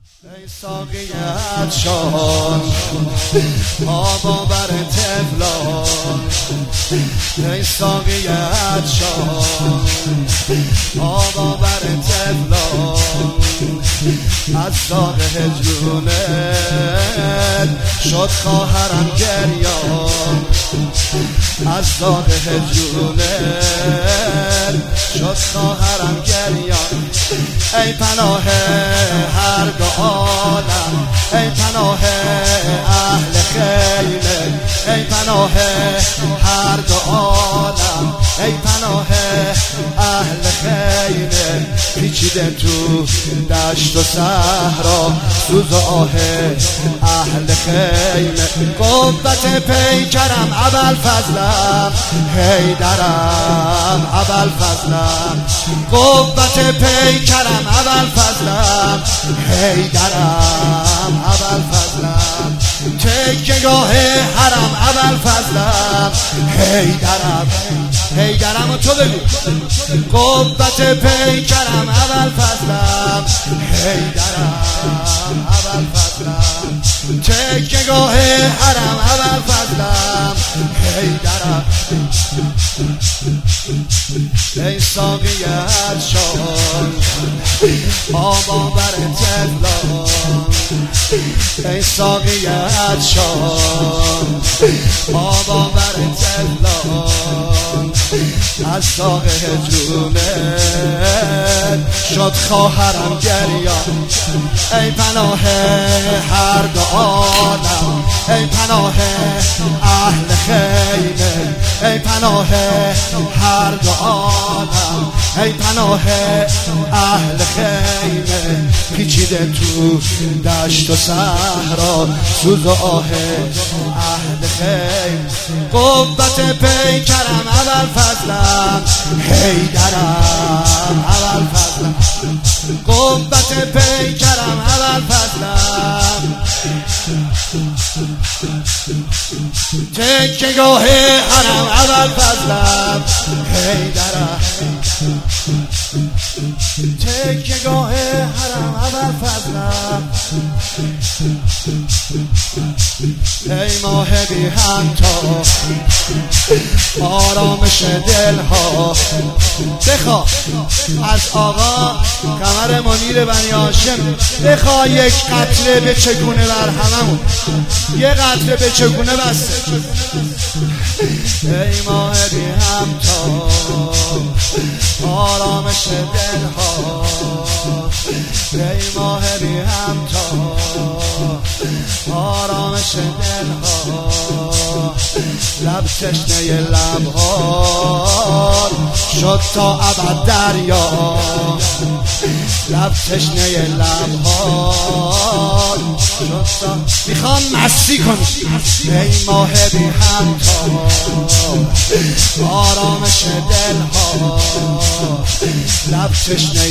ای ساقی عطشان آبا بر طفلان، ای ساقی عطشان آبا بر طفلان، از داغ هجرونت شد خواهرم گریان، از داغ هجرونت شد خواهرم گریان. ای پناه هر دو عالم، ای پناه اهل خیمه، ای پناه هر دو عالم، ای پناه اهل خیمه، پیچیده تو دشت و صحرا سوز و آه اهل خیمه. قوت پیکرم ابوالفضلم حیدرم، ابوالفضلم قوت پیکرم ابوالفضلم حیدرم، ابوالفضلم تکیهگاه حرم ابوالفضلم حیدرم. حیدرم و تو بگو قوت پیکرم ابوالفضلم حیدرم، ابوالفضلم تکیهگاه حرم ابوالفضلم حیدرم. ای ساقی عطشان آبا بر طفلان، ای ساقی عطشان آبا بر طفلان، از داغ هجرونت شد خواهرم گریان. ای پناه هر دو عالم، ای پناه اهل خیمه، ای پناه هر دو عالم، ای پناه اهل خیمه، پیچیده تو دشت و صحرا سوز و آه اهل خیمه. قوت پیکرم ابوالفضلم حیدرم، ابوالفضلم قوت پیکرم ابوالفضلم تکیهگاه حرم ابوالفضلم حیدرم، تکیهگاه حرم ابوالفضلم. ای ماه بی همتا آرامش دلها، بخوا از آقا قمر منیر بنی هاشم، بخوا یک قطره به چگونه بر هممون، یه قطره به چگونه بسته. ای ماه بی همتا آرامش دلها، ای ماه بی همتا آرامش دلها، لب تشنه لبها شد تا ابد دریا، لب تشنه لبها شد تا میخوام مستی کنی. ای ماه بی همتا آرامش دلها، لب تشنه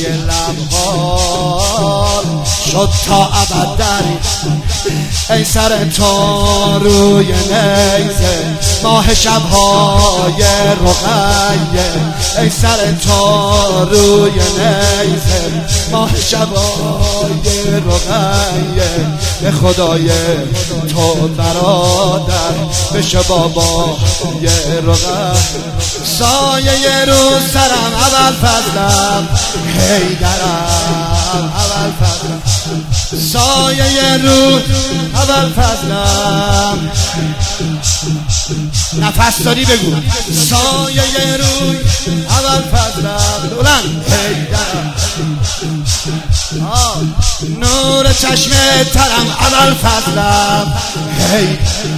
لبها شد تا ابد دریا. ای سر تو روی نیزه ماه شبهای رقیه، ای سر تو روی نیزه ماه شبهای رقیه، به خدای تو برادر بشه بابا یه رقیه. سایه رو سرم ابوالفضلم حیدرم، ابوالفضلم سایه رو ابوالفضلم. نفس داری بگو سایه روی ابوالفضلم بلند حیدرم، نور چشم ترم ابوالفضلم حیدرم.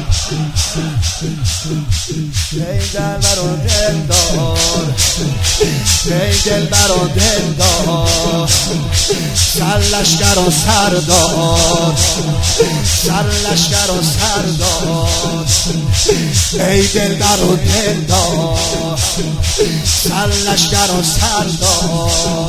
ای دلبر و دلدار، ای دلبر و دلدار، سرلشکر و سردار، سرلشکر و سردار، ای دلبر و دلدار، سرلشکر و سردار،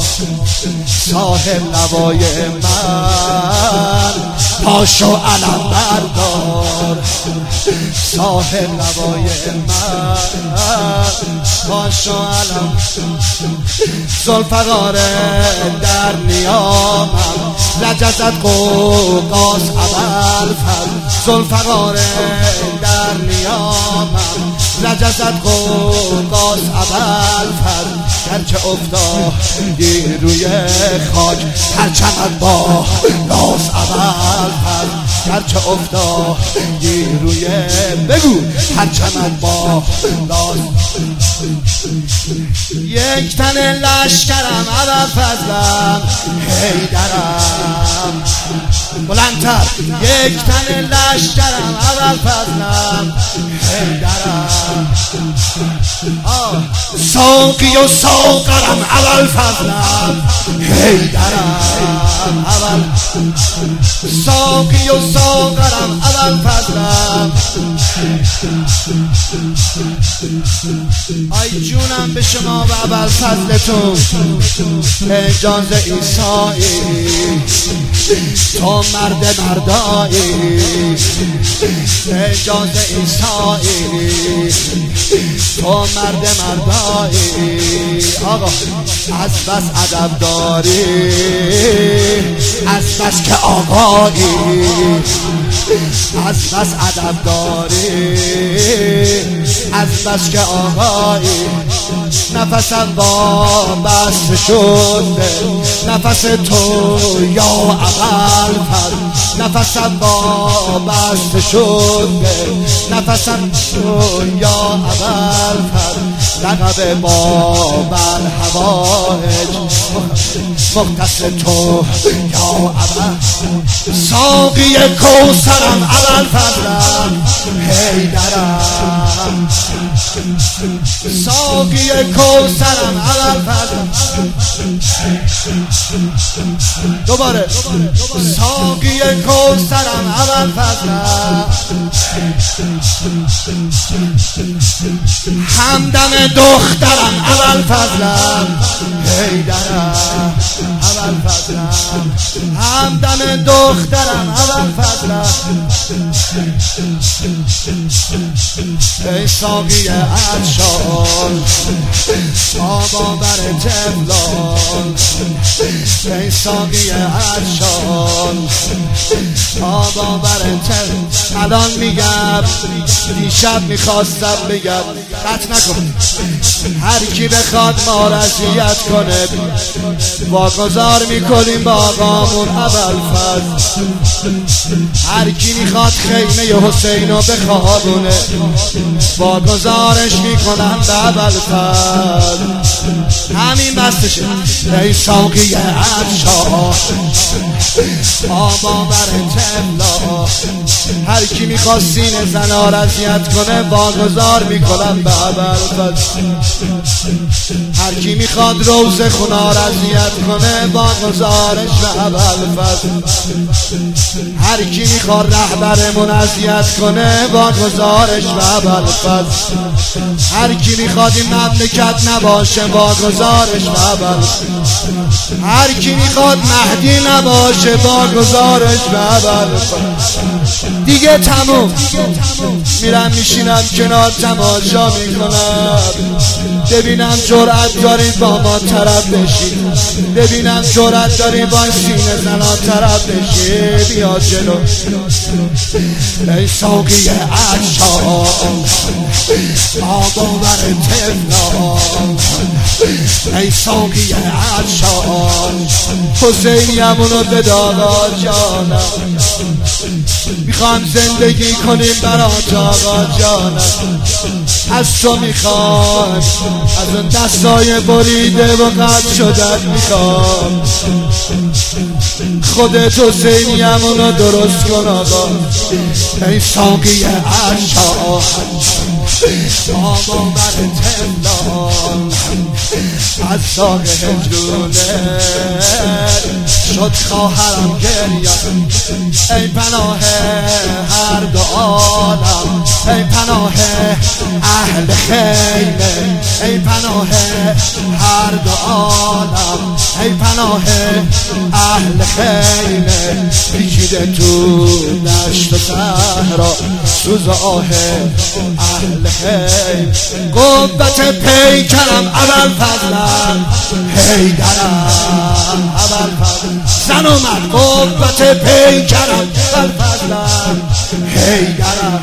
صاحب نوای من پاشو علم بردار، صاحب نوای من پاشو علم ذوالفقار در نیامم رجزت قوقاس اول فر ذوالفقار در نیامم رجزت قوقاس اول فر گرچه افتادی روی خاک پرچمت با ناز اول فر گرچه افتادی روی بگو پرچمت با ناز یک تن لشکرم اول فضلم حیدرم بلندتر یک تن لشکرم اول فضلم حیدرم ساقی و ساقرم اول فضلم حیدرم اول ساقی و ساقرم اول فضلم آی جونم به شما و اول فضلتون اجاز ایسایی تو مرد مردایی اجاز ایسایی تو مرد مردایی آقا از بس ادب داری از بس که آقایی از بس ادب داری از بس که آقایی نفسم با بس شده نفس تو یا اول فر نفسم با بس شده نفسم تو یا اول فر لقب باب الحوائج مختص تو یا اول ساقی کوثرم اول فضلم حیدرم ساقی کوثرم اول فضلم دوباره ساقی کوثرم اول فضلم همدم دخترم اول فضلم حیدرم اول فضلم همدم دخترم اول فضلم ای ساقی عطشان بابا بر تفلان ای ساقی عطشان بابا بر تفلان الان میگم دیشب میخواستم بگم قطع نکن هر کی بخواد ما را اذیت کنه واگذار میکنیم با آقامون ابوالفضل هر کی میخواد خیمه حسینو بخوابونه واگذارش میکنم به ابوالفضل همین بستشه ای ساقی عطشان بابا بر تفلا هر کی میخواد سینه زنا را اذیت کنه واگذار میکنم به ابوالفضل هر کی میخواد روز خنا را اذیت کنه واگذارش به ابوالفضل هر کی میخواد رهبرمون اذیت کنه واگذارش به ابوالفضل هر کی میخواد این مملکت نباشه واگذارش به ابوالفضل هر کی میخواد مهدی نباشه واگذارش به ابوالفضل دیگه تموم میرم میشینم کنار تماشا میکنم ببینم جرأت داری با ما طرف بشی ببینم جرأت داری با سینه زنا طرف بشی بیا جلو ای ساقی عطشان بابا بر تفلان ای ساقی عطشان حسینیمونو به آقا جانم میخوام زندگی کنیم برات آقا جانم از تو میخوام از اون دستای بریده و قطع شدت میخوام خودت حسینیمونو درست کن آقا ای ساقی عطشان بابا بر تفلان از ساق هجرونه شد خواهرم گریه ای پناه هر دو عالم ای پناه اهل خیمه، ای پناه هر دو عالم، ای پناه اهل خیمه، پیچیده تو دشت و صحرا سوز آه اهل خیمه. قوت پیکرم ابوالفضلم حیدرم، ابوالفضل زن اومد. قوت پیکرم ابوالفضلم حیدرم،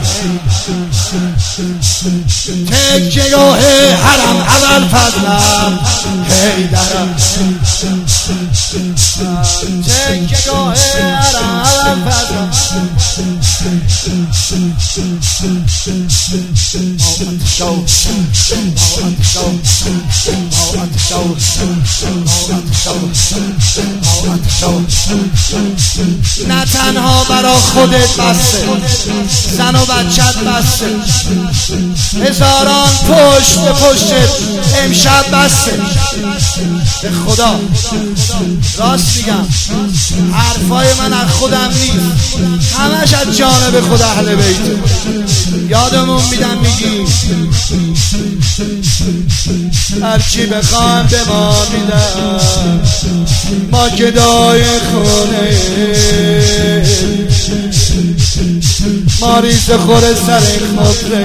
تکیهگاه حرم ابوالفضلم حیدرم، تکیهگاه حرم ابوالفضلم. نه تنها برا خودت بسته، زن و بچت بسته، هزاران پشت به پشتت امشب بسته. به خدا راست میگم، حرفای من از خودم نیست، همش از جانب خدا اهل بیت. یادمون میدم میگیم هرچی بخوام به ما میدم، ما گدای خونه، ما ریز خور سر خبره.